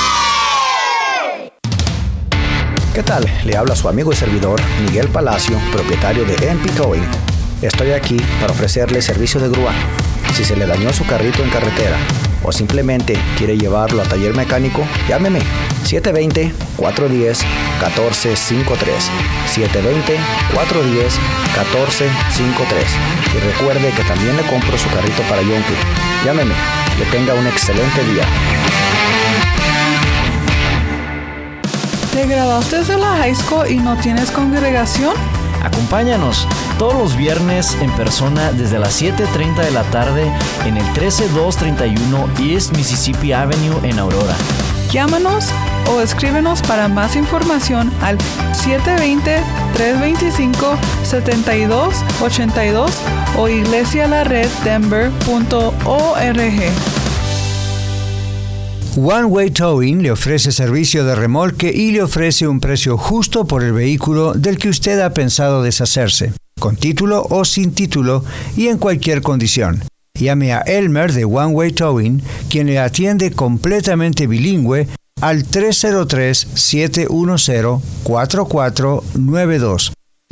¿Qué tal? Le habla su amigo y servidor Miguel Palacio, propietario de MP Towing. Estoy aquí para ofrecerle servicio de grúa. Si se le dañó su carrito en carretera o simplemente quiere llevarlo a taller mecánico, llámeme 720-410-1453. 720-410-1453. Y recuerde que también le compro su carrito para Yonke. Llámeme. Que tenga un excelente día. ¿Te graduaste de la high school y no tienes congregación? Acompáñanos todos los viernes en persona desde las 7:30 de la tarde en el 13231 East Mississippi Avenue en Aurora. Llámanos o escríbenos para más información al 720-325-7282 o iglesialareddenver.org. One Way Towing le ofrece servicio de remolque y le ofrece un precio justo por el vehículo del que usted ha pensado deshacerse, con título o sin título y en cualquier condición. Llame a Elmer de One Way Towing, quien le atiende completamente bilingüe al 303-710-4492,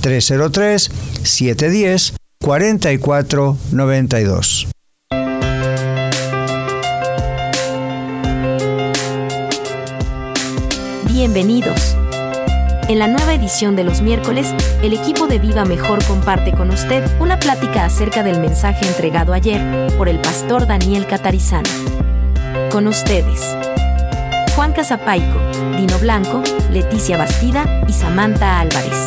303-710-4492. Bienvenidos. En la nueva edición de los miércoles, el equipo de Viva Mejor comparte con usted una plática acerca del mensaje entregado ayer por el pastor Daniel Catarizano. Con ustedes, Juan Casapaico, Dino Blanco, Leticia Bastida y Samantha Álvarez.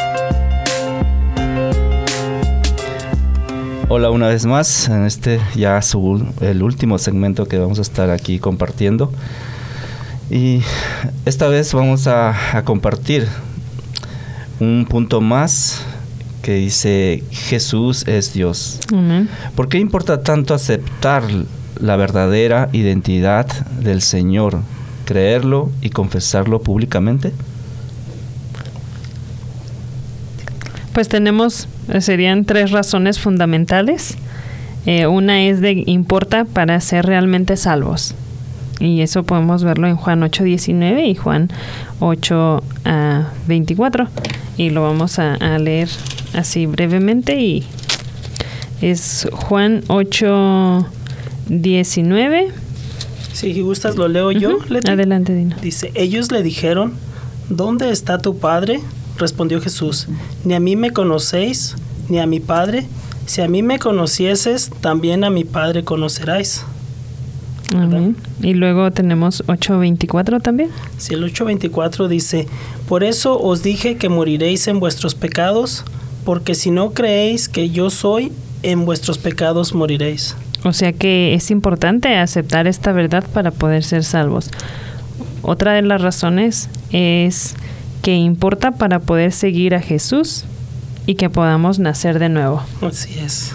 Hola una vez más, en el último segmento que vamos a estar aquí compartiendo. Y esta vez vamos a compartir un punto más que dice: Jesús es Dios. Uh-huh. ¿Por qué importa tanto aceptar la verdadera identidad del Señor, creerlo y confesarlo públicamente? Pues serían 3 razones fundamentales. Una es importa para ser realmente salvos. Y eso podemos verlo en Juan 8:19 y Juan 8:24. Y lo vamos a leer así brevemente. Y es Juan 8:19. Si gustas lo leo yo. Uh-huh. Adelante, Dino. Dice: ellos le dijeron: ¿dónde está tu padre? Respondió Jesús: ni a mí me conocéis, ni a mi padre. Si a mí me conocieses, también a mi padre conoceráis. Amén. Y luego tenemos 8:24 también. Sí, el 8:24 dice: por eso os dije que moriréis en vuestros pecados, porque si no creéis que yo soy, en vuestros pecados moriréis. O sea que es importante aceptar esta verdad para poder ser salvos. Otra de las razones es que importa para poder seguir a Jesús y que podamos nacer de nuevo. Así es.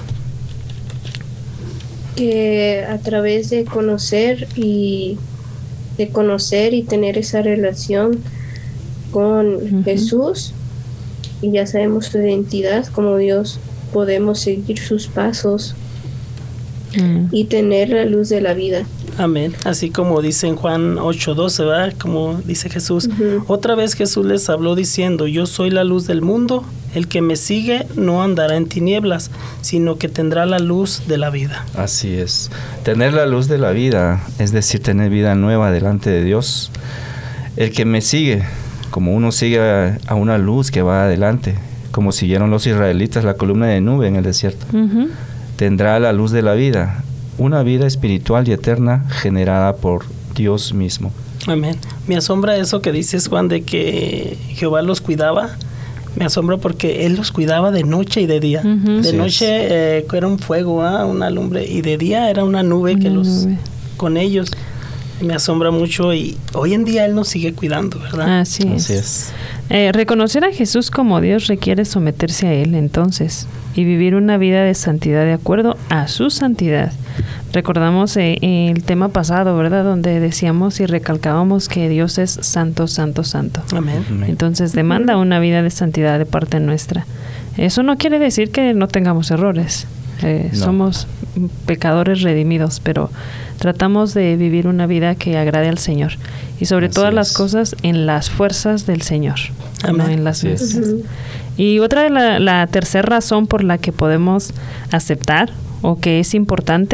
Que a través de conocer y tener esa relación con uh-huh. Jesús, y ya sabemos su identidad como Dios, podemos seguir sus pasos y tener la luz de la vida. Amén. Así como dice en Juan 8:12, ¿verdad? Como dice Jesús. Uh-huh. Otra vez Jesús les habló diciendo: yo soy la luz del mundo. El que me sigue no andará en tinieblas, sino que tendrá la luz de la vida. Así es. Tener la luz de la vida, es decir, tener vida nueva delante de Dios. El que me sigue, como uno sigue a una luz que va adelante, como siguieron los israelitas la columna de nube en el desierto, uh-huh. tendrá la luz de la vida, una vida espiritual y eterna generada por Dios mismo. Amén. Me asombra eso que dices, Juan, de que Jehová los cuidaba. Me asombra porque Él los cuidaba de noche y de día. Uh-huh. De noche era un fuego, una lumbre, y de día era una nube con ellos. Me asombra mucho, y hoy en día Él nos sigue cuidando, ¿verdad? Así es. Reconocer a Jesús como Dios requiere someterse a Él entonces y vivir una vida de santidad de acuerdo a su santidad. Recordamos el tema pasado, ¿verdad? Donde decíamos y recalcábamos que Dios es santo, santo, santo. Amén. Entonces demanda una vida de santidad de parte nuestra. Eso no quiere decir que no tengamos errores. No. Somos pecadores redimidos, pero tratamos de vivir una vida que agrade al Señor. Y sobre todas las cosas, en las fuerzas del Señor. Amén. No en las nuestras. Y otra de la tercera razón por la que podemos aceptar o que es importante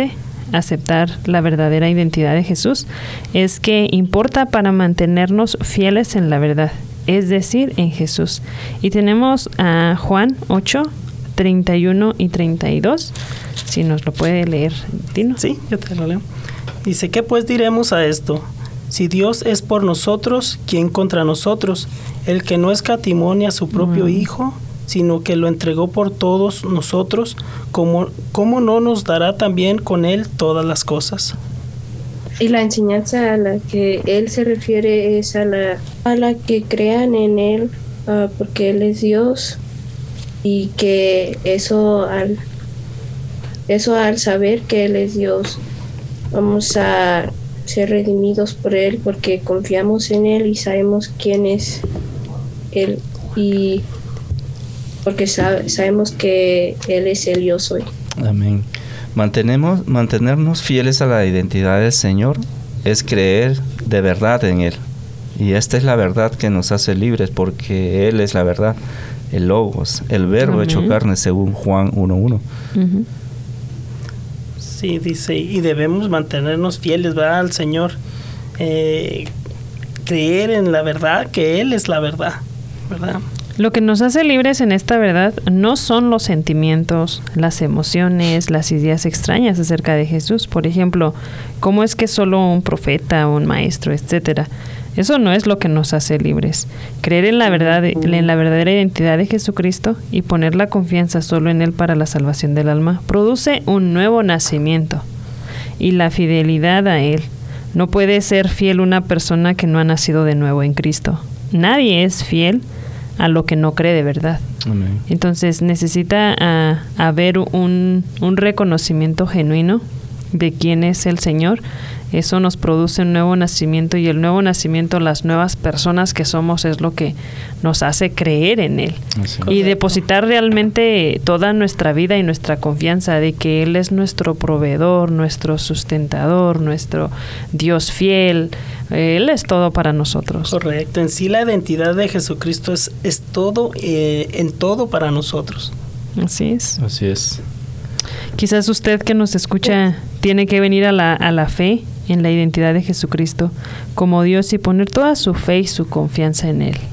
aceptar la verdadera identidad de Jesús es que importa para mantenernos fieles en la verdad, es decir, en Jesús. Y tenemos a Juan 8, 31 y 32. Si nos lo puede leer, Tino. Sí, yo te lo leo. Dice, ¿qué pues diremos a esto? Si Dios es por nosotros, ¿quién contra nosotros? El que no escatimó a su propio Hijo, sino que lo entregó por todos nosotros, ¿cómo no nos dará también con Él todas las cosas? Y la enseñanza a la que Él se refiere es a la que crean en Él, porque Él es Dios, y que eso al saber que Él es Dios, vamos a ser redimidos por Él porque confiamos en Él y sabemos quién es Él, y porque sabemos que Él es el yo soy. Amén. Mantenernos fieles a la identidad del Señor es creer de verdad en Él. Y esta es la verdad que nos hace libres, porque Él es la verdad, el Logos, el Verbo Amén. hecho carne, según Juan 1:1. Uh-huh. Sí, dice, y debemos mantenernos fieles, ¿verdad?, al Señor. Creer en la verdad, que Él es la verdad, ¿verdad? Lo que nos hace libres en esta verdad no son los sentimientos, las emociones, las ideas extrañas acerca de Jesús. Por ejemplo, ¿cómo es que solo un profeta, un maestro, etcétera? Eso no es lo que nos hace libres. Creer en la verdad, en la verdadera identidad de Jesucristo y poner la confianza solo en Él para la salvación del alma produce un nuevo nacimiento y la fidelidad a Él. No puede ser fiel una persona que no ha nacido de nuevo en Cristo. Nadie es fiel a lo que no cree de verdad. Amén. Entonces necesita haber un reconocimiento genuino de quién es el Señor. Eso nos produce un nuevo nacimiento, y el nuevo nacimiento, las nuevas personas que somos, es lo que nos hace creer en Él. Y depositar realmente toda nuestra vida y nuestra confianza de que Él es nuestro proveedor, nuestro sustentador, nuestro Dios fiel. Él es todo para nosotros. Correcto. En sí la identidad de Jesucristo es todo, en todo para nosotros. Así es. Así es. Quizás usted que nos escucha tiene que venir a la fe en la identidad de Jesucristo como Dios y poner toda su fe y su confianza en Él.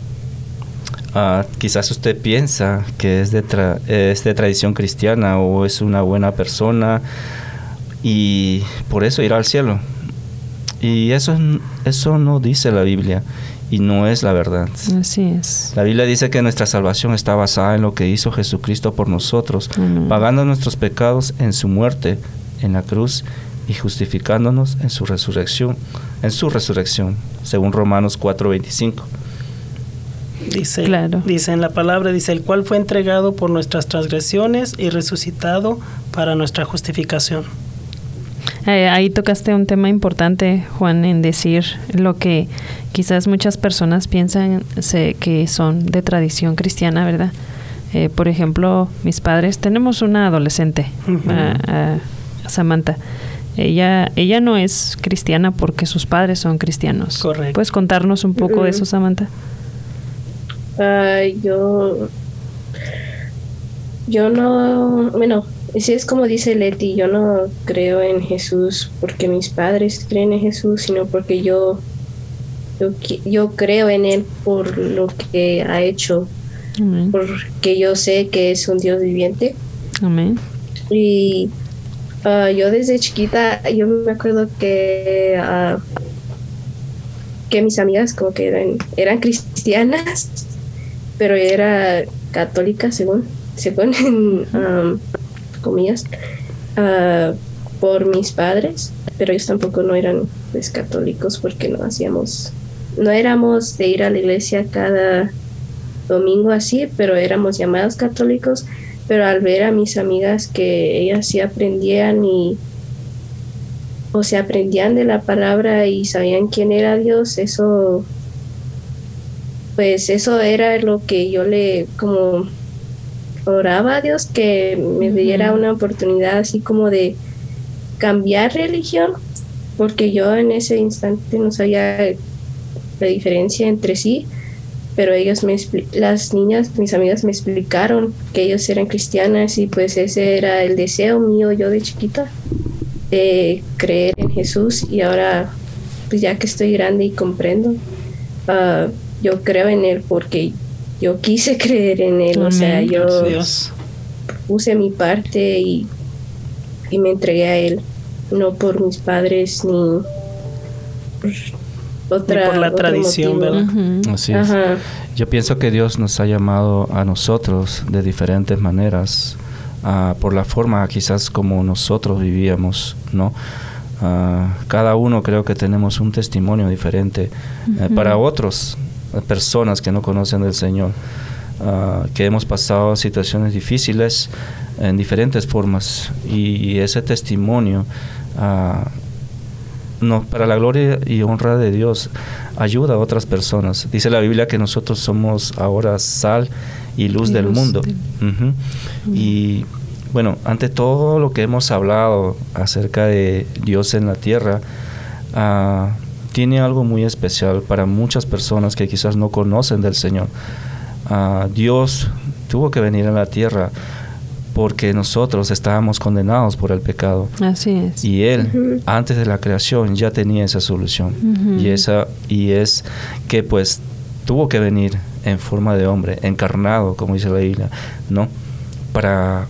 Quizás usted piensa que es de tradición cristiana o es una buena persona y por eso irá al cielo. Y eso no dice la Biblia y no es la verdad. Así es. La Biblia dice que nuestra salvación está basada en lo que hizo Jesucristo por nosotros, pagando nuestros pecados en su muerte en la cruz y justificándonos en su resurrección, según Romanos 4:25. Dice en la palabra, dice, el cual fue entregado por nuestras transgresiones y resucitado para nuestra justificación. Ahí tocaste un tema importante, Juan, en decir lo que quizás muchas personas piensan que son de tradición cristiana, ¿verdad? Por ejemplo, mis padres, tenemos una adolescente, Samantha. Ella no es cristiana porque sus padres son cristianos. Correcto. ¿Puedes contarnos un poco de eso, Samantha? Yo no, bueno, sí es como dice Leti, yo no creo en Jesús porque mis padres creen en Jesús, sino porque yo creo en Él por lo que ha hecho, porque yo sé que es un Dios viviente. Amén. Y yo desde chiquita, yo me acuerdo que mis amigas como que eran cristianas, pero yo era católica según comillas, por mis padres, pero ellos tampoco no eran pues católicos porque no éramos de ir a la iglesia cada domingo así, pero éramos llamados católicos. Pero al ver a mis amigas que ellas sí aprendían aprendían de la palabra y sabían quién era Dios, eso era lo que yo le como oraba a Dios, que me diera una oportunidad así como de cambiar religión, porque yo en ese instante no sabía la diferencia entre sí. Pero las niñas, mis amigas, me explicaron que ellos eran cristianas y pues ese era el deseo mío yo de chiquita. de creer en Jesús, y ahora pues ya que estoy grande y comprendo, yo creo en Él porque yo quise creer en Él. Amén. O sea, yo puse mi parte y me entregué a Él, no por mis padres ni por la tradición, ¿verdad? Así es. Yo pienso que Dios nos ha llamado a nosotros de diferentes maneras, por la forma quizás como nosotros vivíamos, ¿no? Cada uno creo que tenemos un testimonio diferente para otros personas que no conocen del Señor, que hemos pasado situaciones difíciles en diferentes formas, y ese testimonio para la gloria y honra de Dios ayuda a otras personas. Dice la Biblia que nosotros somos ahora sal y luz del mundo. Y bueno, ante todo lo que hemos hablado acerca de Dios en la tierra, tiene algo muy especial para muchas personas que quizás no conocen del Señor. Dios tuvo que venir a la tierra porque nosotros estábamos condenados por el pecado. Así es. Y Él, antes de la creación, ya tenía esa solución. Y es que pues tuvo que venir en forma de hombre, encarnado, como dice la Biblia, ¿no? Para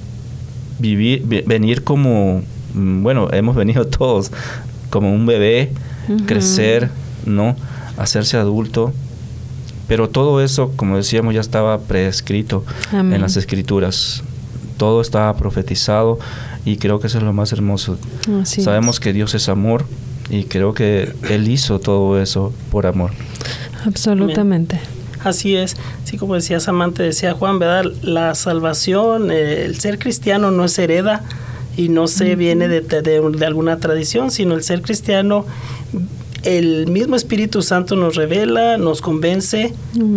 venir como, bueno, hemos venido todos, como un bebé, crecer, ¿no? Hacerse adulto. Pero todo eso, como decíamos, ya estaba prescrito en las Escrituras. Todo estaba profetizado, y creo que eso es lo más hermoso. Sabemos que Dios es amor, y creo que Él hizo todo eso por amor. Absolutamente. Amén. Así es. Sí, como decía Samantha, decía Juan, ¿verdad? La salvación, el ser cristiano no se hereda y no se viene de alguna tradición, sino el ser cristiano, el mismo Espíritu Santo nos revela, nos convence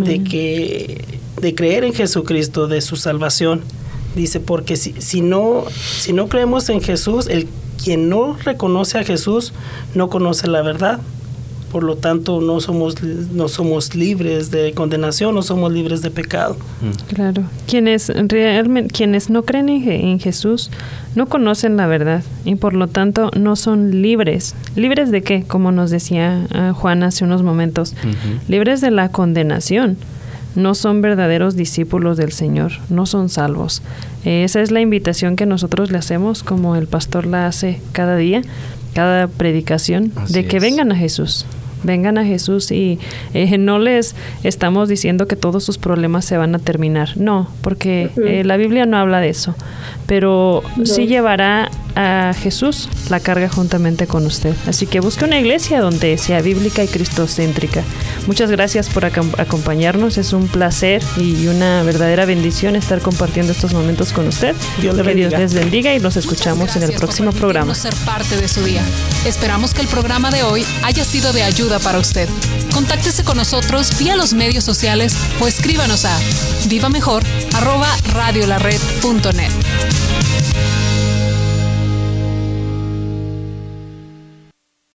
de creer en Jesucristo, de su salvación. Dice, porque si no creemos en Jesús, quien no reconoce a Jesús no conoce la verdad. Por lo tanto, no somos libres de condenación, no somos libres de pecado. Claro. Quienes no creen en Jesús no conocen la verdad, y por lo tanto no son libres. ¿Libres de qué? Como nos decía Juan hace unos momentos. Libres de la condenación. No son verdaderos discípulos del Señor, no son salvos. Esa es la invitación que nosotros le hacemos, como el pastor la hace cada día, cada predicación, de que vengan a Jesús. Vengan a Jesús, y no les estamos diciendo que todos sus problemas se van a terminar. No, porque la Biblia no habla de eso. Pero sí llevará a Jesús la carga juntamente con usted. Así que busque una iglesia donde sea bíblica y cristocéntrica. Muchas gracias por acompañarnos. Es un placer y una verdadera bendición estar compartiendo estos momentos con usted. Dios les bendiga, y nos escuchamos en el próximo programa. Ser parte de su día. Esperamos que el programa de hoy haya sido de ayuda para usted. Contáctese con nosotros vía los medios sociales o escríbanos a vivamejor@radiolared.net.